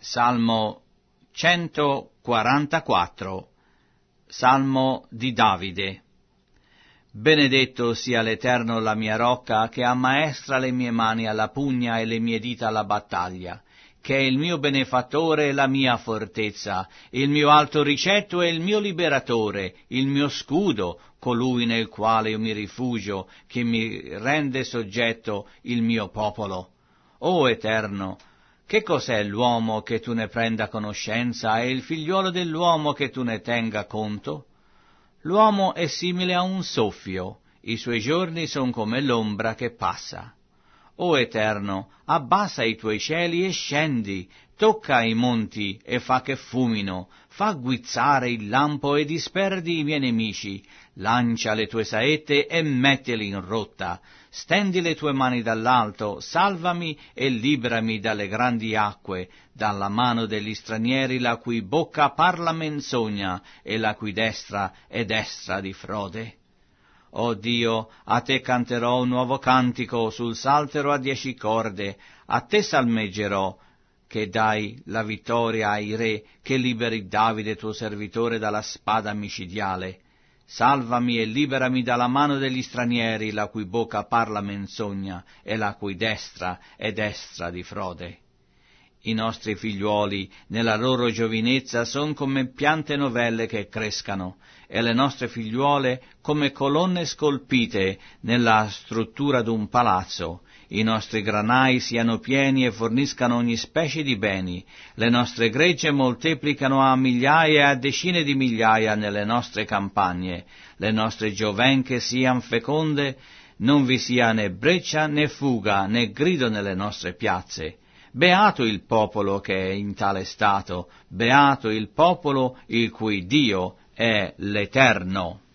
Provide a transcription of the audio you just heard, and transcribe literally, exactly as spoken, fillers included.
Salmo centoquarantaquattro. Salmo di Davide. Benedetto sia l'Eterno la mia rocca, che ammaestra le mie mani alla pugna e le mie dita alla battaglia, che è il mio benefattore e la mia fortezza, il mio alto ricetto e il mio liberatore, il mio scudo, colui nel quale io mi rifugio, che mi rende soggetto il mio popolo. O Eterno, che cos'è l'uomo che tu ne prenda conoscenza, e il figliuolo dell'uomo che tu ne tenga conto? L'uomo è simile a un soffio, i suoi giorni son come l'ombra che passa. O Eterno, abbassa i tuoi cieli e scendi, tocca i monti e fa che fumino, fa guizzare il lampo e disperdi i miei nemici, lancia le tue saette e mettili in rotta, stendi le tue mani dall'alto, salvami e liberami dalle grandi acque, dalla mano degli stranieri la cui bocca parla menzogna e la cui destra è destra di frode. O Dio, a te canterò un nuovo cantico sul saltero a dieci corde, a te salmeggerò, che dai la vittoria ai re, che liberi Davide tuo servitore dalla spada micidiale. Salvami e liberami dalla mano degli stranieri, la cui bocca parla menzogna e la cui destra è destra di frode. I nostri figliuoli, nella loro giovinezza, son come piante novelle che crescano, e le nostre figliuole come colonne scolpite nella struttura d'un palazzo. I nostri granai siano pieni e forniscano ogni specie di beni. Le nostre gregge moltiplicano a migliaia e a decine di migliaia nelle nostre campagne. Le nostre giovenche sian feconde, non vi sia né breccia né fuga né grido nelle nostre piazze. Beato il popolo che è in tale stato, beato il popolo il cui Dio è l'Eterno.